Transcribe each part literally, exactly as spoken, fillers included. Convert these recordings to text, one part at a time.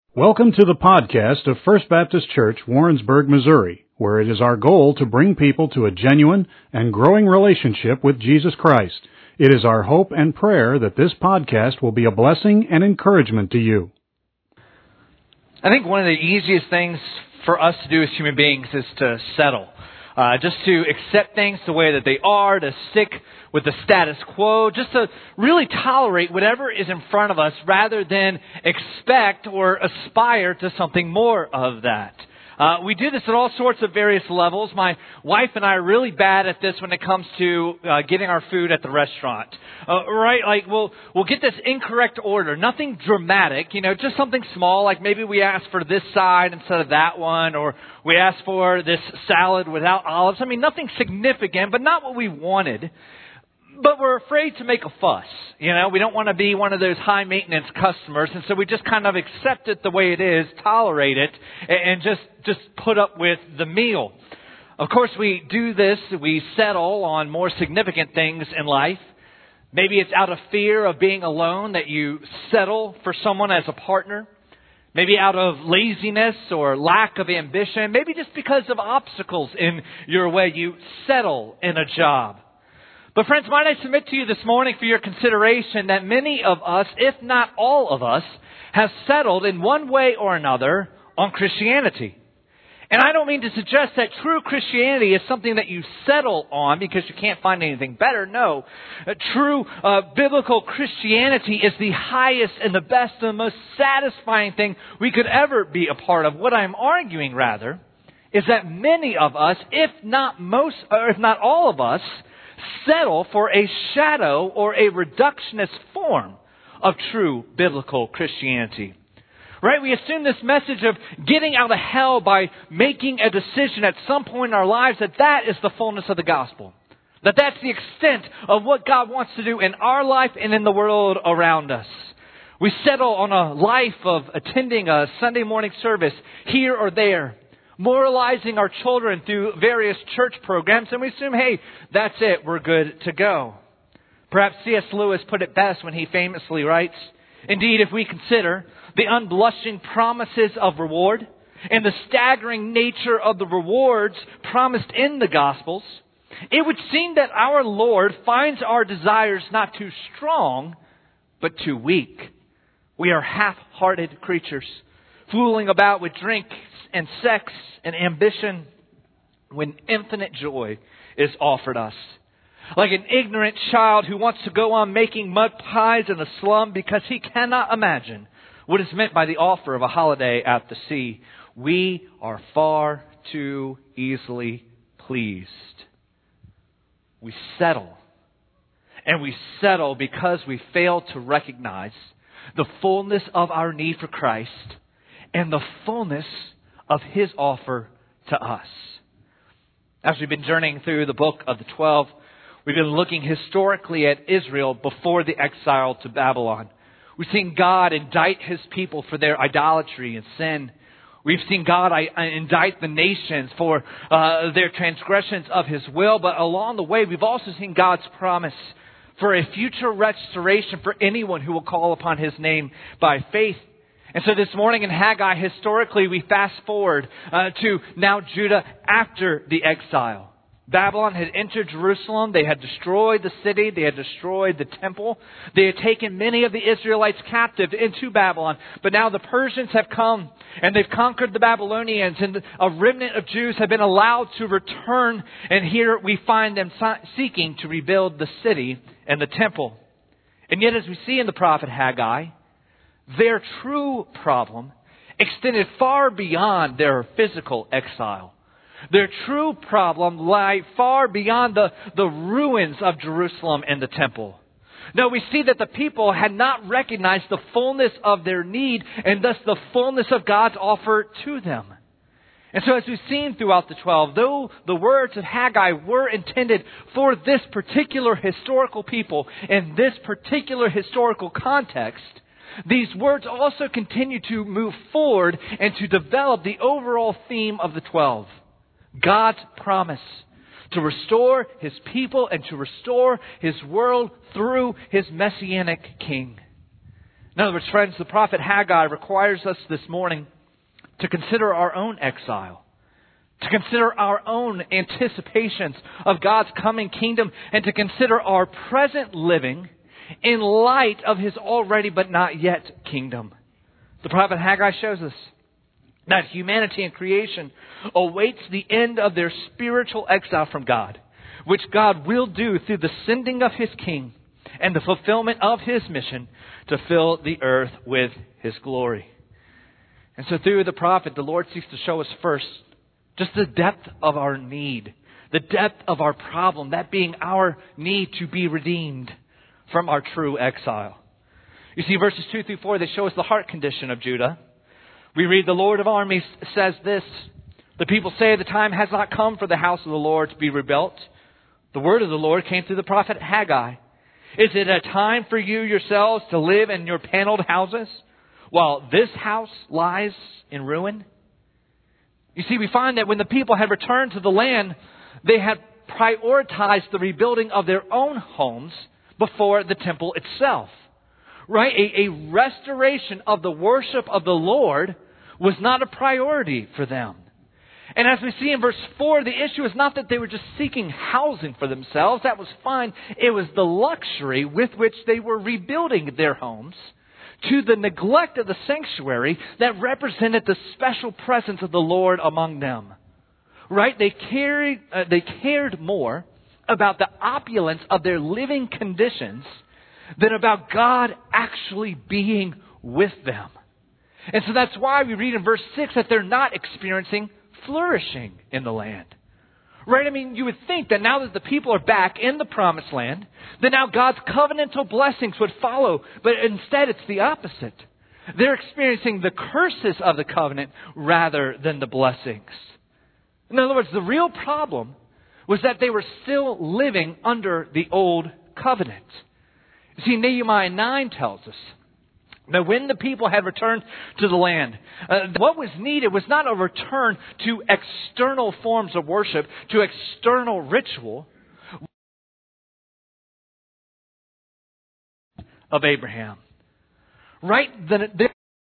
Welcome to the podcast of First Baptist Church, Warrensburg, Missouri, where it is our goal to bring people to a genuine and growing relationship with Jesus Christ. It is our hope and prayer that this podcast will be a blessing and encouragement to you. I think one of the easiest things for us to do as human beings is to settle. Uh, just to accept things the way that they are, to stick with the status quo, just to really tolerate whatever is in front of us rather than expect or aspire to something more of that. Uh, we do this at all sorts of various levels. My wife and I are really bad at this when it comes to uh, getting our food at the restaurant. Uh, right? Like we'll we'll get this incorrect order. Nothing dramatic, you know, just something small. Like maybe we ask for this side instead of that one, or we ask for this salad without olives. I mean, nothing significant, but not what we wanted. But we're afraid to make a fuss. You know, we don't want to be one of those high maintenance customers. And so we just kind of accept it the way it is, tolerate it, and just, just put up with the meal. Of course, we do this, we settle on more significant things in life. Maybe it's out of fear of being alone that you settle for someone as a partner. Maybe out of laziness or lack of ambition. Maybe just because of obstacles in your way, you settle in a job. But friends, might I submit to you this morning for your consideration that many of us, if not all of us, have settled in one way or another on Christianity. And I don't mean to suggest that true Christianity is something that you settle on because you can't find anything better. No. Uh, true uh, biblical Christianity is the highest and the best and the most satisfying thing we could ever be a part of. What I'm arguing, rather, is that many of us, if not most, or if not all of us, settle for a shadow or a reductionist form of true biblical Christianity. Right? We assume this message of getting out of hell by making a decision at some point in our lives, that that is the fullness of the gospel. That that's the extent of what God wants to do in our life and in the world around us. We settle on a life of attending a Sunday morning service here or there, moralizing our children through various church programs, and we assume, hey, that's it, we're good to go. Perhaps C S Lewis put it best when he famously writes, "Indeed, if we consider the unblushing promises of reward and the staggering nature of the rewards promised in the Gospels, it would seem that our Lord finds our desires not too strong, but too weak. We are half-hearted creatures, fooling about with drink and sex and ambition when infinite joy is offered us. Like an ignorant child who wants to go on making mud pies in a slum because he cannot imagine what is meant by the offer of a holiday at the sea. We are far too easily pleased." We settle. And we settle because we fail to recognize the fullness of our need for Christ and the fullness of His offer to us. As we've been journeying through the book of the twelve, we've been looking historically at Israel before the exile to Babylon. We've seen God indict His people for their idolatry and sin. We've seen God indict the nations for uh, their transgressions of His will. But along the way, we've also seen God's promise for a future restoration for anyone who will call upon His name by faith. And so this morning in Haggai, historically, we fast forward uh, to now Judah after the exile. Babylon had entered Jerusalem. They had destroyed the city. They had destroyed the temple. They had taken many of the Israelites captive into Babylon. But now the Persians have come and they've conquered the Babylonians, and a remnant of Jews have been allowed to return. And here we find them seeking to rebuild the city and the temple. And yet, as we see in the prophet Haggai, their true problem extended far beyond their physical exile. Their true problem lay far beyond the, the ruins of Jerusalem and the temple. No, we see that the people had not recognized the fullness of their need and thus the fullness of God's offer to them. And so as we've seen throughout the twelve, though the words of Haggai were intended for this particular historical people in this particular historical context, these words also continue to move forward and to develop the overall theme of the twelve. God's promise to restore His people and to restore His world through His Messianic King. In other words, friends, the prophet Haggai requires us this morning to consider our own exile, to consider our own anticipations of God's coming kingdom, and to consider our present living in light of His already but not yet kingdom. The prophet Haggai shows us that humanity and creation awaits the end of their spiritual exile from God, which God will do through the sending of His King and the fulfillment of His mission to fill the earth with His glory. And so through the prophet, the Lord seeks to show us first just the depth of our need, the depth of our problem, that being our need to be redeemed from our true exile. You see, verses two through four, they show us the heart condition of Judah. We read, the Lord of armies says this, the people say the time has not come for the house of the Lord to be rebuilt. The word of the Lord came through the prophet Haggai. Is it a time for you yourselves to live in your paneled houses while this house lies in ruin? You see, we find that when the people had returned to the land, they had prioritized the rebuilding of their own homes before the temple itself. Right? A, a restoration of the worship of the Lord was not a priority for them. And as we see in verse four, the issue is not that they were just seeking housing for themselves. That was fine. It was the luxury with which they were rebuilding their homes to the neglect of the sanctuary that represented the special presence of the Lord among them. Right? They carried, uh, they cared more about the opulence of their living conditions than about God actually being with them. And so that's why we read in verse six that they're not experiencing flourishing in the land. Right? I mean, you would think that now that the people are back in the promised land, that now God's covenantal blessings would follow. But instead, it's the opposite. They're experiencing the curses of the covenant rather than the blessings. In other words, the real problem was that they were still living under the old covenant. See, Nehemiah nine tells us that when the people had returned to the land, uh, what was needed was not a return to external forms of worship, to external ritual of Abraham. Right? The, the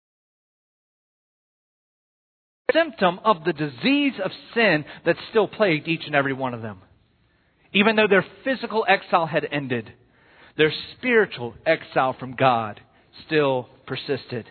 symptom of the disease of sin that still plagued each and every one of them. Even though their physical exile had ended, their spiritual exile from God still persisted.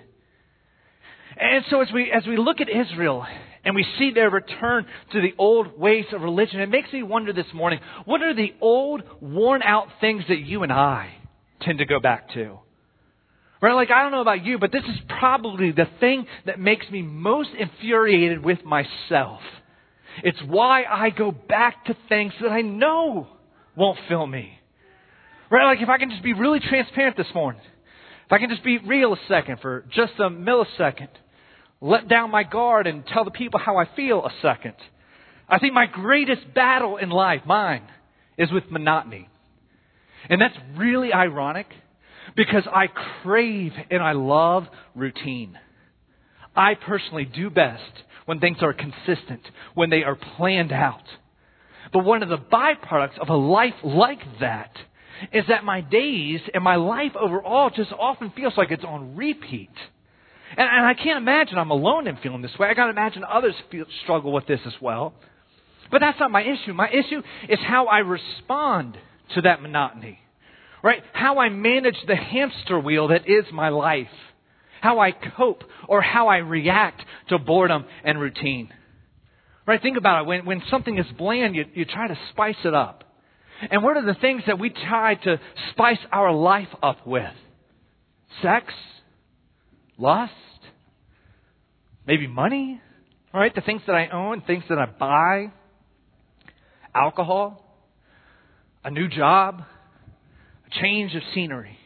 And so as we as we look at Israel and we see their return to the old ways of religion, it makes me wonder this morning, what are the old, worn out things that you and I tend to go back to? Right? Like, I don't know about you, but this is probably the thing that makes me most infuriated with myself. It's why I go back to things that I know won't fill me. Right? Like, if I can just be really transparent this morning. If I can just be real a second for just a millisecond. Let down my guard and tell the people how I feel a second. I think my greatest battle in life, mine, is with monotony. And that's really ironic because I crave and I love routine. I personally do best when things are consistent, when they are planned out. But one of the byproducts of a life like that is that my days and my life overall just often feels like it's on repeat. And, and I can't imagine I'm alone in feeling this way. I got to imagine others feel, struggle with this as well. But that's not my issue. My issue is how I respond to that monotony. Right? How I manage the hamster wheel that is my life. How I cope or how I react to boredom and routine. Right? Think about it. When, when something is bland, you, you try to spice it up. And what are the things that we try to spice our life up with? Sex? Lust? Maybe money? Right? The things that I own, things that I buy. Alcohol? A new job? A change of scenery?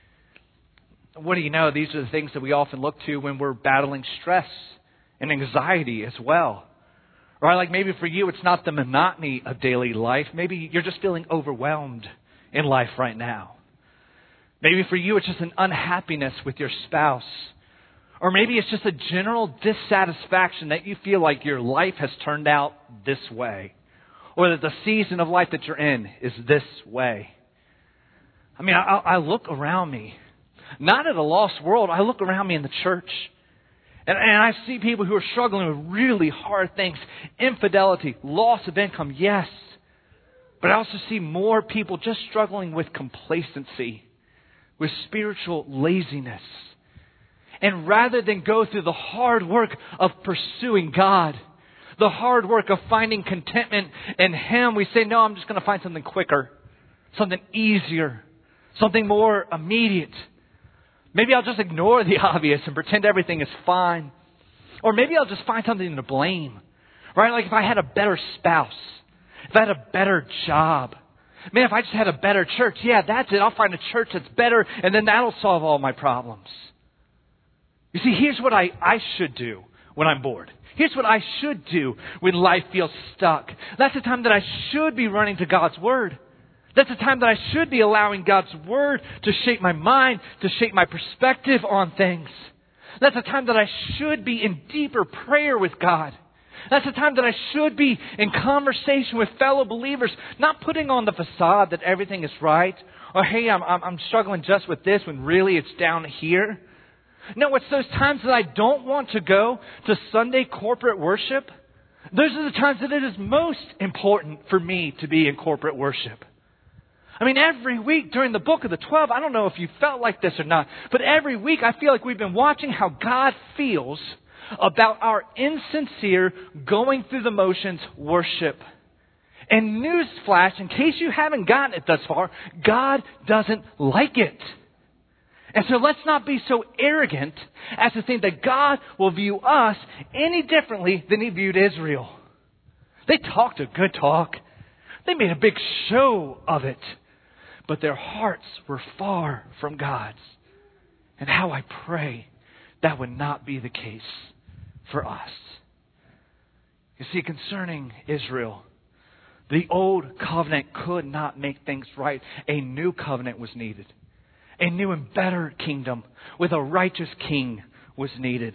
What do you know? These are the things that we often look to when we're battling stress and anxiety as well. Right? Like maybe for you, it's not the monotony of daily life. Maybe you're just feeling overwhelmed in life right now. Maybe for you, it's just an unhappiness with your spouse. Or maybe it's just a general dissatisfaction that you feel like your life has turned out this way. Or that the season of life that you're in is this way. I mean, I, I look around me. not at a lost world. I look around me in the church, and, and I see people who are struggling with really hard things. Infidelity, loss of income, yes. But I also see more people just struggling with complacency, with spiritual laziness. And rather than go through the hard work of pursuing God, the hard work of finding contentment in Him, we say, no, I'm just going to find something quicker, something easier, something more immediate. Maybe I'll just ignore the obvious and pretend everything is fine. Or maybe I'll just find something to blame. Right? Like if I had a better spouse, if I had a better job, man, if I just had a better church, yeah, that's it. I'll find a church that's better, and then that'll solve all my problems. You see, here's what I, I should do when I'm bored. Here's what I should do when life feels stuck. That's the time that I should be running to God's Word. That's the time that I should be allowing God's Word to shape my mind, to shape my perspective on things. That's the time that I should be in deeper prayer with God. That's the time that I should be in conversation with fellow believers, not putting on the facade that everything is right, or hey, I'm, I'm, I'm struggling just with this when really it's down here. No, it's those times that I don't want to go to Sunday corporate worship. Those are the times that it is most important for me to be in corporate worship. I mean, every week during the book of the twelve, I don't know if you felt like this or not, but every week I feel like we've been watching how God feels about our insincere, going through the motions worship. And newsflash, in case you haven't gotten it thus far, God doesn't like it. And so let's not be so arrogant as to think that God will view us any differently than He viewed Israel. They talked a good talk. They made a big show of it. But their hearts were far from God's. And how I pray that would not be the case for us. You see, concerning Israel, the old covenant could not make things right. A new covenant was needed. A new and better kingdom with a righteous king was needed.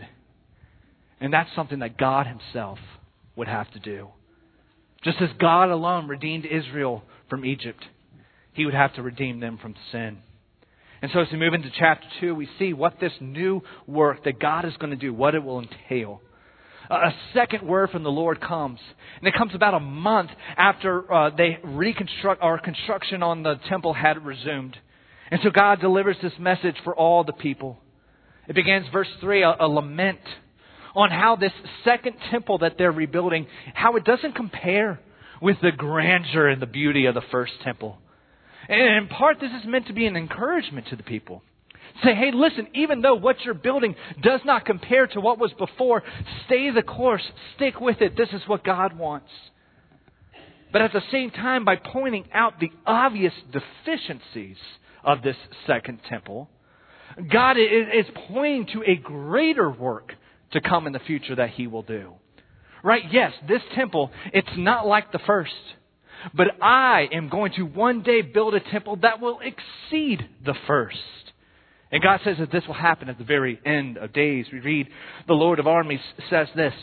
And that's something that God Himself would have to do. Just as God alone redeemed Israel from Egypt, He would have to redeem them from sin. And so as we move into chapter two, we see what this new work that God is going to do, what it will entail. A second word from the Lord comes. And it comes about a month after uh, they reconstruct or construction on the temple had resumed. And so God delivers this message for all the people. It begins verse three, a, a lament on how this second temple that they're rebuilding, how it doesn't compare with the grandeur and the beauty of the first temple. And in part, this is meant to be an encouragement to the people. Say, hey, listen, even though what you're building does not compare to what was before, stay the course, stick with it. This is what God wants. But at the same time, by pointing out the obvious deficiencies of this second temple, God is pointing to a greater work to come in the future that He will do. Right? Yes, this temple, it's not like the first. But I am going to one day build a temple that will exceed the first. And God says that this will happen at the very end of days. We read, the Lord of armies says this,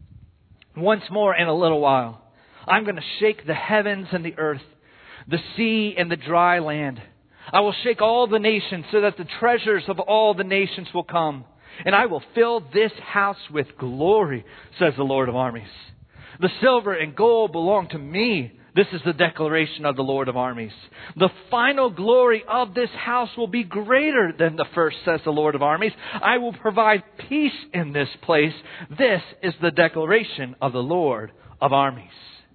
once more in a little while, I'm going to shake the heavens and the earth, the sea and the dry land. I will shake all the nations so that the treasures of all the nations will come. And I will fill this house with glory, says the Lord of armies. The silver and gold belong to me. This is the declaration of the Lord of armies. The final glory of this house will be greater than the first, says the Lord of armies. I will provide peace in this place. This is the declaration of the Lord of armies.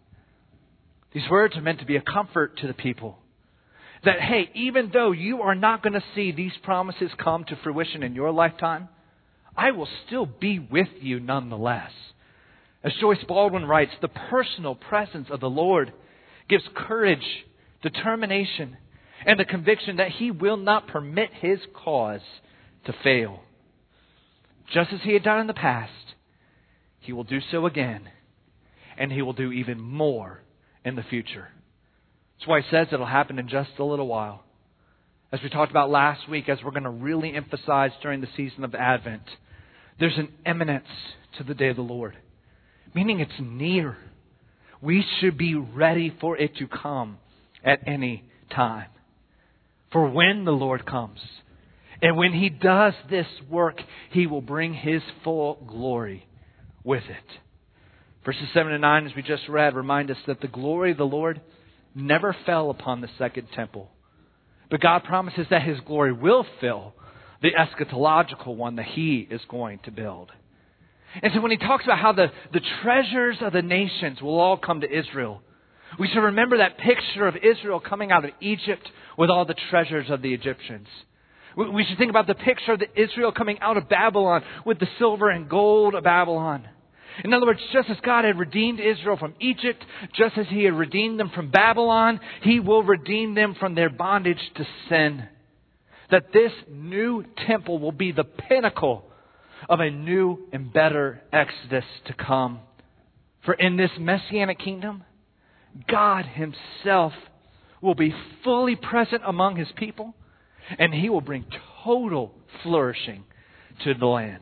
These words are meant to be a comfort to the people. That, hey, even though you are not going to see these promises come to fruition in your lifetime, I will still be with you nonetheless. As Joyce Baldwin writes, the personal presence of the Lord gives courage, determination, and the conviction that He will not permit His cause to fail. Just as He had done in the past, He will do so again, and He will do even more in the future. That's why He says it'll happen in just a little while. As we talked about last week, as we're going to really emphasize during the season of Advent, there's an imminence to the day of the Lord. Meaning it's near. We should be ready for it to come at any time. For when the Lord comes, And when He does this work, He will bring His full glory with it. Verses seven and nine, as we just read, remind us that the glory of the Lord never fell upon the second temple. But God promises that His glory will fill the eschatological one that He is going to build. And so when He talks about how the, the treasures of the nations will all come to Israel, we should remember that picture of Israel coming out of Egypt with all the treasures of the Egyptians. We should think about the picture of the Israel coming out of Babylon with the silver and gold of Babylon. In other words, just as God had redeemed Israel from Egypt, just as He had redeemed them from Babylon, He will redeem them from their bondage to sin. That this new temple will be the pinnacle of a new and better Exodus to come. For in this Messianic kingdom, God Himself will be fully present among His people, and He will bring total flourishing to the land.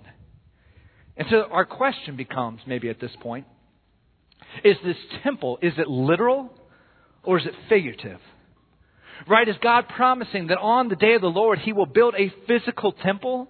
And so our question becomes, maybe at this point, is this temple, is it literal or is it figurative? Right? Is God promising that on the day of the Lord He will build a physical temple?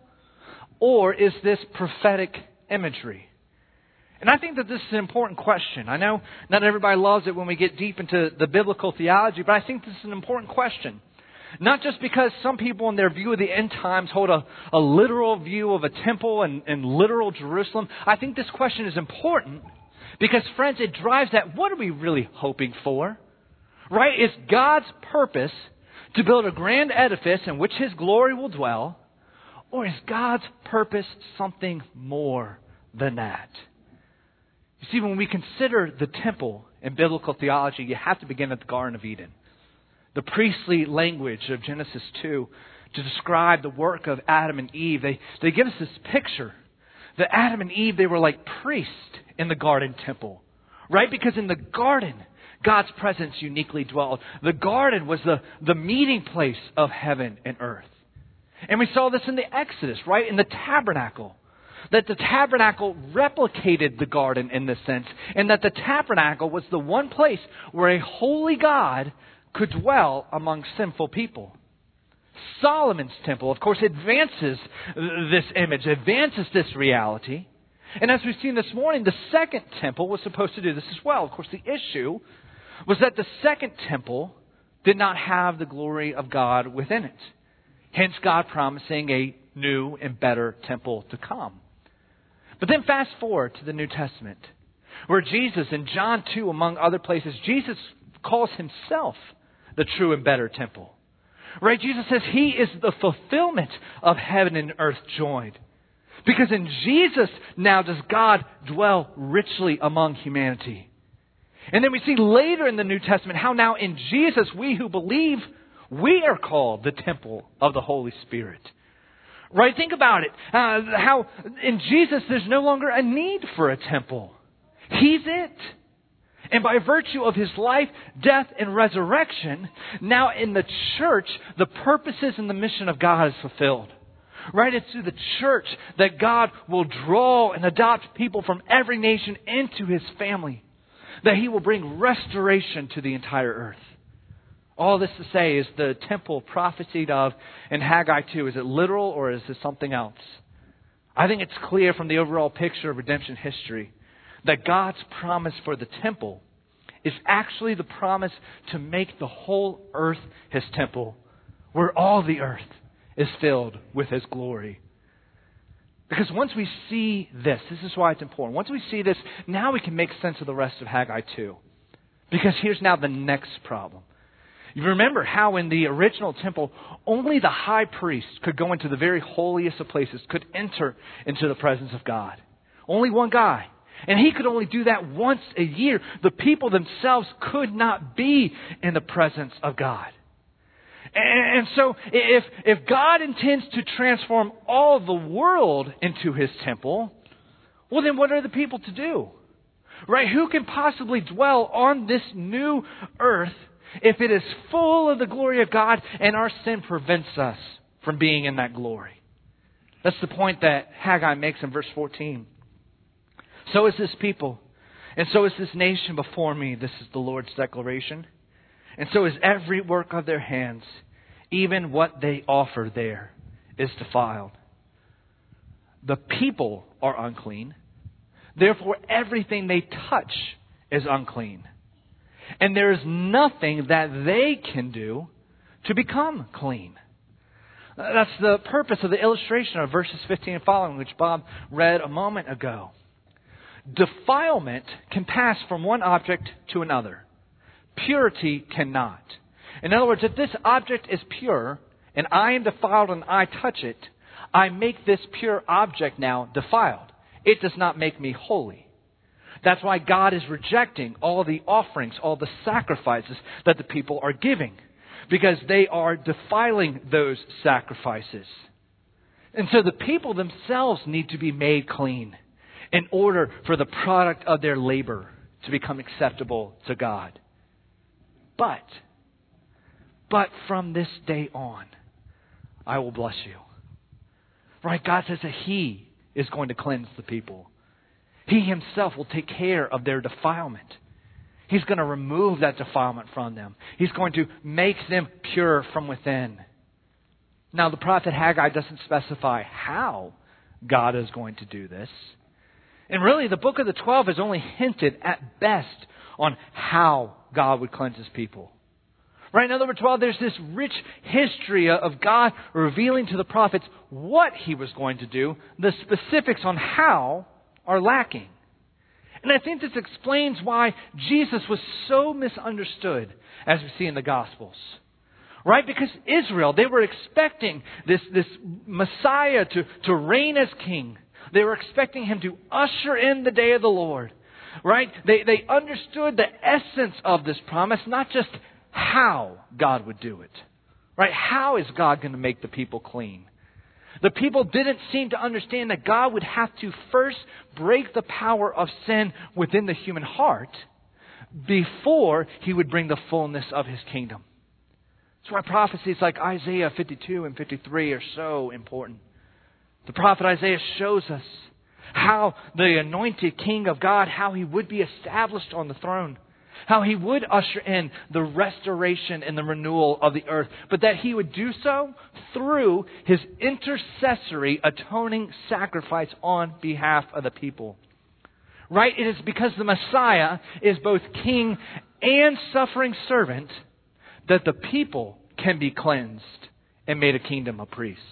Or is this prophetic imagery? And I think that this is an important question. I know not everybody loves it when we get deep into the biblical theology, but I think this is an important question. Not just because some people in their view of the end times hold a, a literal view of a temple and, and literal Jerusalem. I think this question is important because, friends, it drives at what are we really hoping for? Right? Is God's purpose to build a grand edifice in which His glory will dwell? Or is God's purpose something more than that? You see, when we consider the temple in biblical theology, you have to begin at the Garden of Eden. The priestly language of Genesis two to describe the work of Adam and Eve. They, they give us this picture that Adam and Eve, they were like priests in the garden temple. Right? Because in the garden, God's presence uniquely dwelled. The garden was the, the meeting place of heaven and earth. And we saw this in the Exodus, right? In the tabernacle. That the tabernacle replicated the garden in this sense. And that the tabernacle was the one place where a holy God could dwell among sinful people. Solomon's temple, of course, advances this image, advances this reality. And as we've seen this morning, the second temple was supposed to do this as well. Of course, the issue was that the second temple did not have the glory of God within it. Hence, God promising a new and better temple to come. But then fast forward to the New Testament, where Jesus, in John two, among other places, Jesus calls Himself the true and better temple. Right? Jesus says He is the fulfillment of heaven and earth joined. Because in Jesus now does God dwell richly among humanity. And then we see later in the New Testament how now in Jesus we who believe, we are called the temple of the Holy Spirit. Right? Think about it. Uh, how in Jesus there's no longer a need for a temple. He's it. And by virtue of His life, death, and resurrection, now in the church, the purposes and the mission of God is fulfilled. Right? It's through the church that God will draw and adopt people from every nation into His family. That He will bring restoration to the entire earth. All this to say is the temple prophesied of in Haggai two, is it literal or is it something else? I think it's clear from the overall picture of redemption history that God's promise for the temple is actually the promise to make the whole earth His temple, where all the earth is filled with His glory. Because once we see this, this is why it's important. Once we see this, now we can make sense of the rest of Haggai two. Because here's now the next problem. You remember how in the original temple, only the high priest could go into the very holiest of places, could enter into the presence of God. Only one guy. And he could only do that once a year. The people themselves could not be in the presence of God. And so if, if God intends to transform all the world into His temple, well then what are the people to do? Right? Who can possibly dwell on this new earth if it is full of the glory of God and our sin prevents us from being in that glory? That's the point that Haggai makes in verse fourteen. So is this people, and so is this nation before me. This is the Lord's declaration. And so is every work of their hands, even what they offer there is defiled. The people are unclean. Therefore, everything they touch is unclean. And there is nothing that they can do to become clean. That's the purpose of the illustration of verses fifteen and following, which Bob read a moment ago. Defilement can pass from one object to another. Purity cannot. In other words, if this object is pure, and I am defiled and I touch it, I make this pure object now defiled. It does not make me holy. That's why God is rejecting all the offerings, all the sacrifices that the people are giving, because they are defiling those sacrifices. And so the people themselves need to be made clean in order for the product of their labor to become acceptable to God. But, but from this day on, I will bless you. Right? God says that He is going to cleanse the people. He Himself will take care of their defilement. He's going to remove that defilement from them. He's going to make them pure from within. Now, the prophet Haggai doesn't specify how God is going to do this. And really, the book of the twelve has only hinted at best on how God would cleanse His people. Right? In other words, while there's this rich history of God revealing to the prophets what He was going to do, the specifics on how are lacking. And I think this explains why Jesus was so misunderstood, as we see in the Gospels. Right? Because Israel, they were expecting this, this Messiah to, to reign as king. They were expecting Him to usher in the day of the Lord. Right? They, they understood the essence of this promise, not just how God would do it. Right? How is God going to make the people clean? The people didn't seem to understand that God would have to first break the power of sin within the human heart before He would bring the fullness of His kingdom. That's why prophecies like Isaiah fifty-two and fifty-three are so important. The prophet Isaiah shows us how the anointed King of God, how He would be established on the throne. How He would usher in the restoration and the renewal of the earth. But that He would do so through His intercessory atoning sacrifice on behalf of the people. Right? It is because the Messiah is both king and suffering servant that the people can be cleansed and made a kingdom of priests.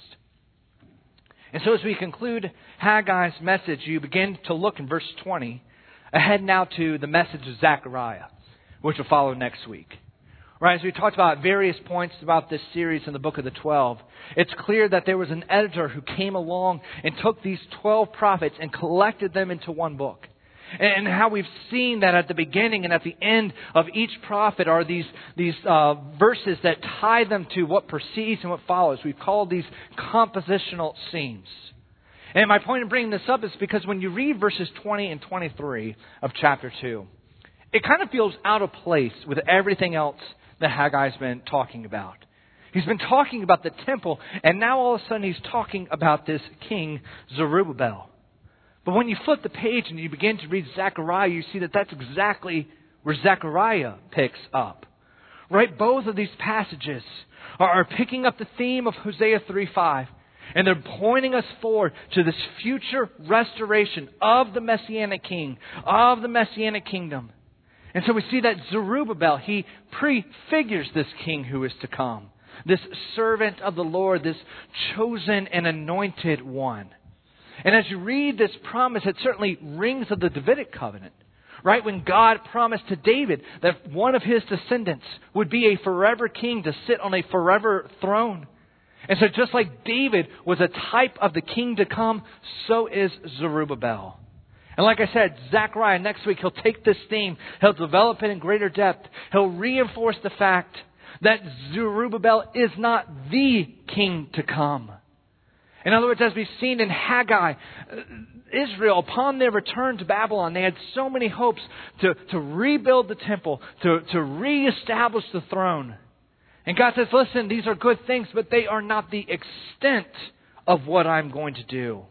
And so as we conclude Haggai's message, you begin to look in verse twenty ahead now to the message of Zechariah, which will follow next week. Right, as we talked about various points about this series in the book of the twelve, it's clear that there was an editor who came along and took these twelve prophets and collected them into one book. And how we've seen that at the beginning and at the end of each prophet are these, these uh, verses that tie them to what precedes and what follows. We've called these compositional scenes. And my point in bringing this up is because when you read verses twenty and twenty-three of chapter two, it kind of feels out of place with everything else that Haggai's been talking about. He's been talking about the temple, and now all of a sudden he's talking about this king Zerubbabel. But when you flip the page and you begin to read Zechariah, you see that that's exactly where Zechariah picks up. Right? Both of these passages are, are picking up the theme of Hosea three five. And they're pointing us forward to this future restoration of the Messianic King, of the Messianic kingdom. And so we see that Zerubbabel, he prefigures this king who is to come. This servant of the Lord, this chosen and anointed one. And as you read this promise, it certainly rings of the Davidic covenant. Right? When God promised to David that one of his descendants would be a forever king to sit on a forever throne. And so just like David was a type of the king to come, so is Zerubbabel. And like I said, Zechariah next week, he'll take this theme, he'll develop it in greater depth. He'll reinforce the fact that Zerubbabel is not the king to come. In other words, as we've seen in Haggai, Israel, upon their return to Babylon, they had so many hopes to, to rebuild the temple, to, to reestablish the throne. And God says, listen, these are good things, but they are not the extent of what I'm going to do.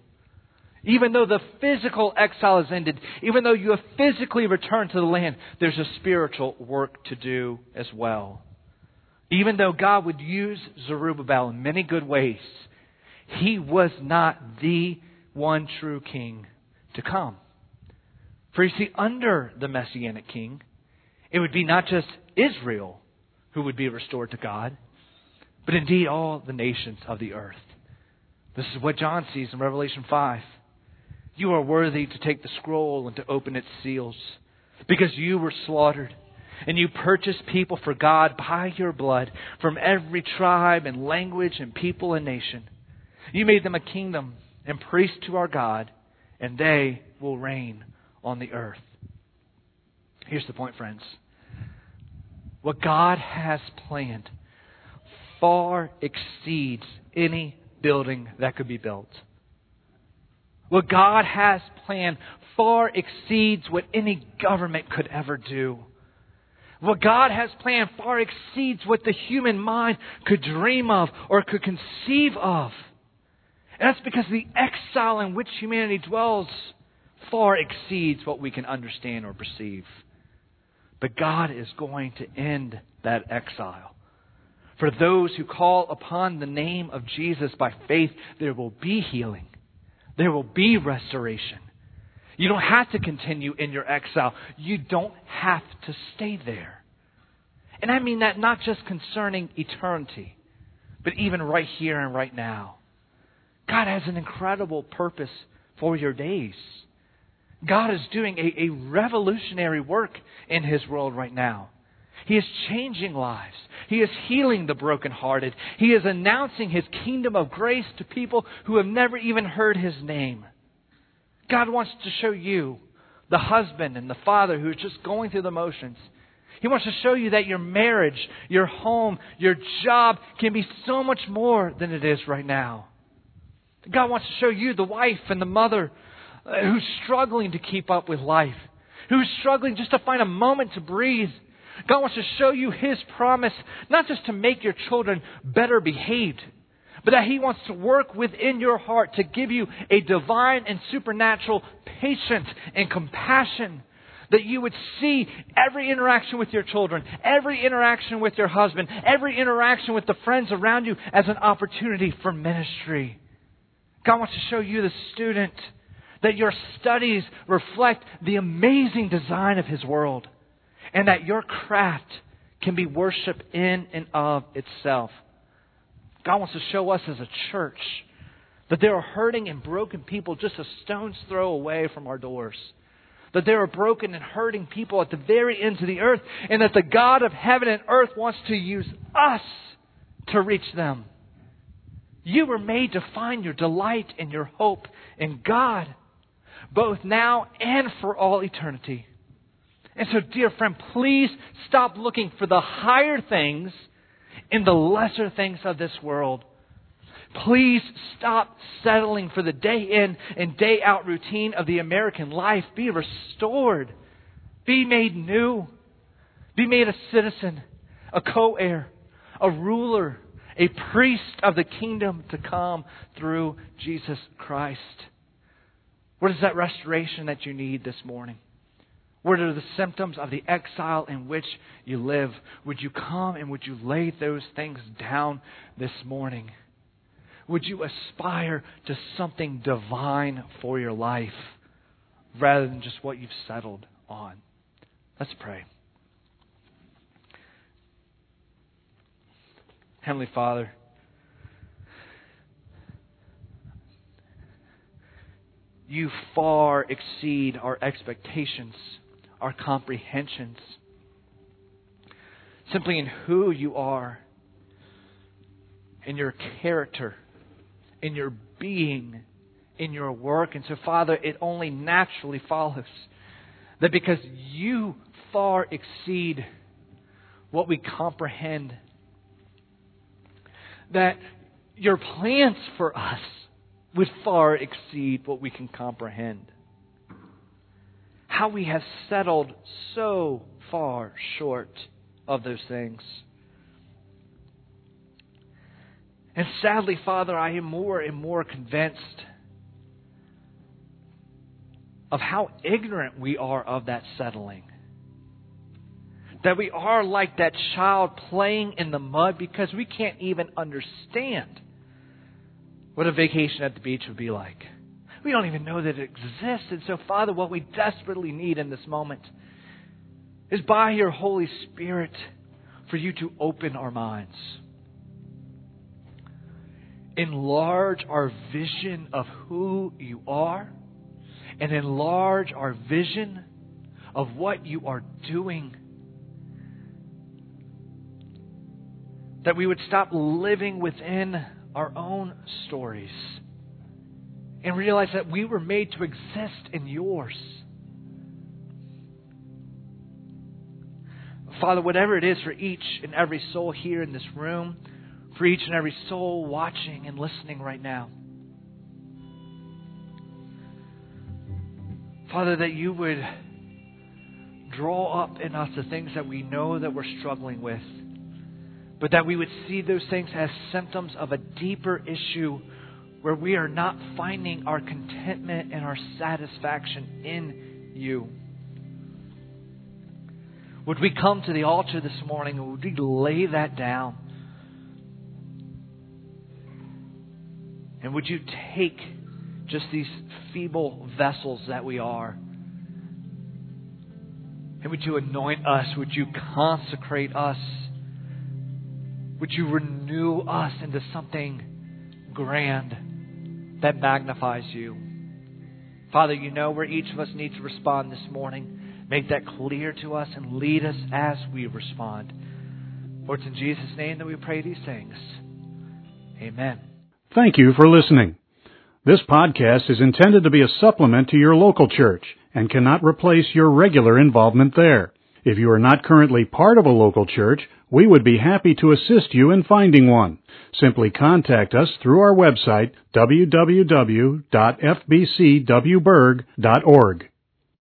Even though the physical exile has ended, even though you have physically returned to the land, there's a spiritual work to do as well. Even though God would use Zerubbabel in many good ways, He was not the one true king to come. For you see, under the Messianic king, it would be not just Israel who would be restored to God, but indeed all the nations of the earth. This is what John sees in Revelation five. You are worthy to take the scroll and to open its seals, because you were slaughtered, and you purchased people for God by your blood from every tribe and language and people and nation. You made them a kingdom and priests to our God, and they will reign on the earth. Here's the point, friends. What God has planned far exceeds any building that could be built. What God has planned far exceeds what any government could ever do. What God has planned far exceeds what the human mind could dream of or could conceive of. And that's because the exile in which humanity dwells far exceeds what we can understand or perceive. But God is going to end that exile. For those who call upon the name of Jesus by faith, there will be healing. There will be restoration. You don't have to continue in your exile. You don't have to stay there. And I mean that not just concerning eternity, but even right here and right now. God has an incredible purpose for your days. God is doing a, a revolutionary work in His world right now. He is changing lives. He is healing the brokenhearted. He is announcing His kingdom of grace to people who have never even heard His name. God wants to show you, the husband and the father who is just going through the motions. He wants to show you that your marriage, your home, your job can be so much more than it is right now. God wants to show you, the wife and the mother who's struggling to keep up with life, who's struggling just to find a moment to breathe. God wants to show you His promise, not just to make your children better behaved, but that He wants to work within your heart to give you a divine and supernatural patience and compassion, that you would see every interaction with your children, every interaction with your husband, every interaction with the friends around you as an opportunity for ministry. God wants to show you, the student, that your studies reflect the amazing design of His world, and that your craft can be worship in and of itself. God wants to show us as a church that there are hurting and broken people just a stone's throw away from our doors. That there are broken and hurting people at the very ends of the earth, and that the God of heaven and earth wants to use us to reach them. You were made to find your delight and your hope in God, both now and for all eternity. And so, dear friend, please stop looking for the higher things in the lesser things of this world. Please stop settling for the day in and day out routine of the American life. Be restored. Be made new. Be made a citizen, a co-heir, a ruler, a priest of the kingdom to come through Jesus Christ. What is that restoration that you need this morning? What are the symptoms of the exile in which you live? Would you come and would you lay those things down this morning? Would you aspire to something divine for your life rather than just what you've settled on? Let's pray. Heavenly Father, You far exceed our expectations, our comprehensions, simply in who You are, in Your character, in Your being, in Your work. And so, Father, it only naturally follows that because You far exceed what we comprehend, that Your plans for us would far exceed what we can comprehend. How we have settled so far short of those things. And sadly, Father, I am more and more convinced of how ignorant we are of that settling. That we are like that child playing in the mud because we can't even understand what a vacation at the beach would be like. We don't even know that it exists. And so, Father, what we desperately need in this moment is by your Holy Spirit for you to open our minds. Enlarge our vision of who you are, and enlarge our vision of what you are doing. That we would stop living within our own stories and realize that we were made to exist in yours. Father, whatever it is for each and every soul here in this room, for each and every soul watching and listening right now, Father, that you would draw up in us the things that we know that we're struggling with, but that we would see those things as symptoms of a deeper issue where we are not finding our contentment and our satisfaction in you. Would we come to the altar this morning and would we lay that down? And would you take just these feeble vessels that we are, and would you anoint us? Would you consecrate us? Would you renew us into something grand that magnifies you? Father, you know where each of us needs to respond this morning. Make that clear to us and lead us as we respond. For it's in Jesus' name that we pray these things. Amen. Thank you for listening. This podcast is intended to be a supplement to your local church and cannot replace your regular involvement there. If you are not currently part of a local church, we would be happy to assist you in finding one. Simply contact us through our website, w w w dot f b c w berg dot org.